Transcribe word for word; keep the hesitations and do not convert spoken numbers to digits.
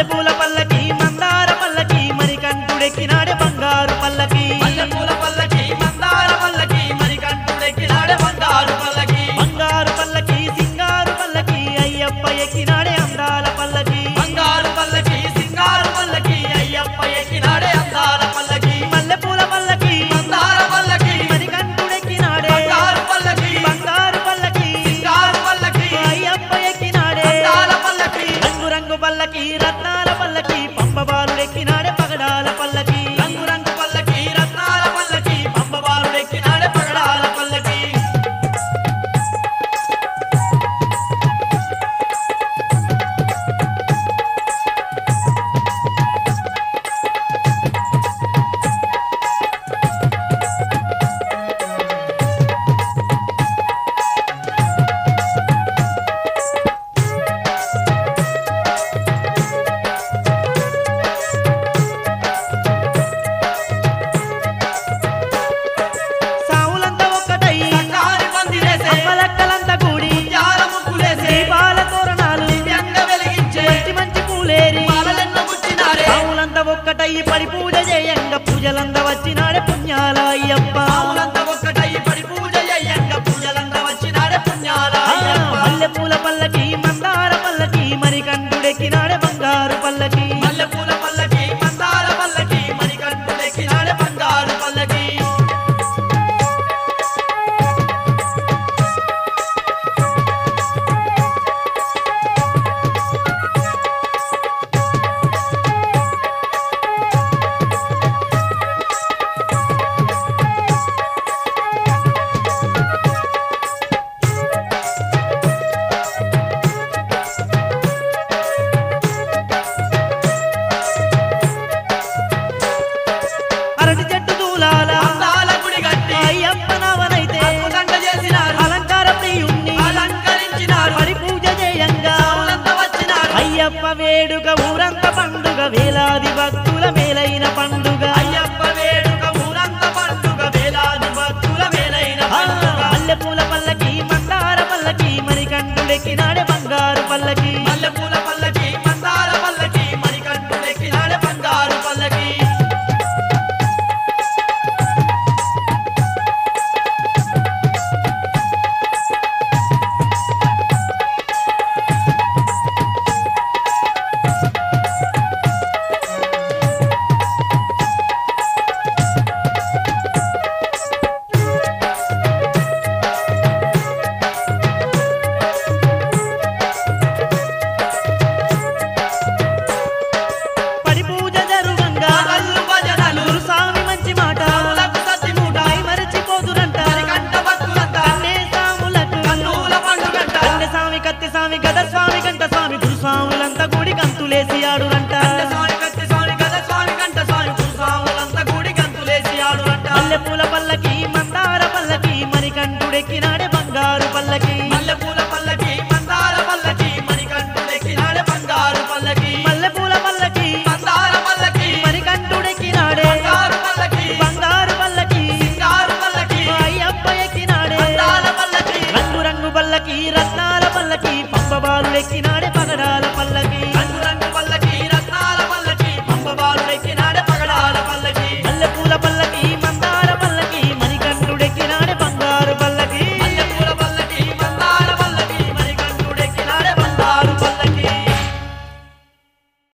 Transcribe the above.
మల్లెపూల పల్లకి మందార పల్లకి మణికంఠుడెక్కినాడే బంగారు పల్లకి మల్లెపూల పల్లకి మందార పల్లకి మణికంఠుడెక్కినాడే బంగారు పల్లకి బంగారు పల్లకి సింగారు పల్లకి అయ్యప్ప ఎక్కినాడే అందాల పల్లకి బంగారు పల్లకి సింగారు పల్లకి అయ్యప్ప ఎక్కినాడే అందాల పల్లకి మల్లెపూల పల్లకి మందార పల్లకి మణికంఠుడెక్కినాడే బంగారు పల్లకి బంగారు పల్లకి సింగారు పల్లకి అయ్యప్ప ఎక్కినాడే అందాల పల్లకి రంగు రంగు పల్లకి రత్నాల పల్లకి పంపబాలుడెక్కినాడే పగడాల పల్లకి రంగు రంగు పల్లకి రత్నాల పల్లకి పంపబాలుడెక్కినాడే పగడాల పల్లకి సావులంతా ఒక్కటై సంగారి పందిరేసే అమ్మలక్కలంతా కూడి ముత్యాల ముగ్గులేసే దీపాల తోరణాలు దివ్యంగ వెలిగించే మంచి మంచి పూలేరి మాలలెన్నో గుచ్చినారే సావులంతా ఒక్కటై పడి పూజ చేయంగా పూజలంతా వచ్చినాడే పుణ్యాల అయ్యప్ప పావులంతా ఒక్కటై పడి పూజ చేయంగా పూజలంతా వచ్చినాడే పుణ్యాల ఆ, అయ్యప్ప మల్లెపూల పల్లకి మందార పల్లకి మణికంఠుడెక్కినాడే బంగారు పల్లకి మల్లెపూల పల్లకి మందార పల్లకి మణికంఠుడెక్కినాడే బంగారు పల్లకి అరటి చెట్టు దూలాల అందాల గుడి కట్టి అయ్యప్ప నావనైతే అద్భుతంగా చేసినారు అలంకార ప్రియుణ్ణి అలంకరించినారు పడి పూజ చేయంగా పావులంతా వచ్చినారు అయ్యప్ప వేడుక ఊరంత పండుగ వేలాది భక్తుల మేలైన పండుగ అయ్యప్ప వేడుక ఊరంతా పండుగ వేలాది భక్తుల వేలైన ఆ, పండుగ మల్లెపూల పల్లకి మందార పల్లకి మణికంఠుడెక్కినాడే బంగారు పల్లకి మల్లెపూల పల్లకి మందార పల్లకి మణికంఠుడెక్కినాడే బంగారు పల్లకి పడి పూజ జరుగంగా పాటలు భజనలు గురుస్వామి మంచి మాట పావులకు సత్తిమూట మై మరచిపోదురంట మణికంఠ భక్తులంతా కన్నే సాములకు కన్నుల పండుగంట కన్నె స్వామి కత్తి స్వామి గద స్వామి గంట స్వామి గురుస్వాములంతా కూడి కంతులేసి ఆడురంట కన్నె స్వామి కత్తి స్వామి గద స్వామి గంట స్వామి గురుస్వాములంతా కూడి గంతులేసి ఆడురంట మల్లెపూల పల్లకి మందార పల్లకి మణికంఠుడెక్కినాడే బంగారు పల్లకి మల్లెపూల పల్లకి మందార పల్లకి మణికంఠుడెక్కినాడే బంగారు పల్లకి మల్లెపూల పల్లకి మందార పల్లకి మణికంఠుడెక్కినాడే బంగారు పల్లకి బంగారు పల్లకి సింగారు పల్లకి అయ్యప్ప ఎక్కినాడే అందాల పల్లకి రంగు రంగు పల్లకి రత్నాల పల్లకి పంపబాలుడెక్కినాడే పగడాల పల్లకి